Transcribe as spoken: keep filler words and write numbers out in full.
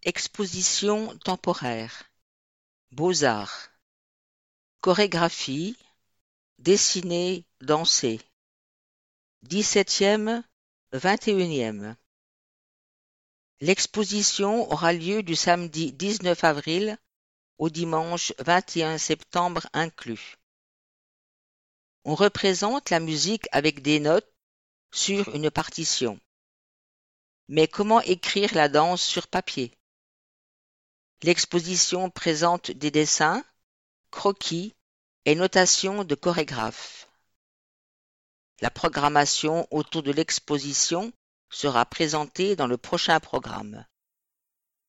Exposition temporaire, beaux-arts, chorégraphie, dessiner, danser, dix-septième, vingt et unième. L'exposition aura lieu du samedi dix-neuf avril au dimanche vingt et un septembre inclus. On représente la musique avec des notes sur une partition. Mais comment écrire la danse sur papier? L'exposition présente des dessins, croquis et notations de chorégraphes. La programmation autour de l'exposition sera présentée dans le prochain programme.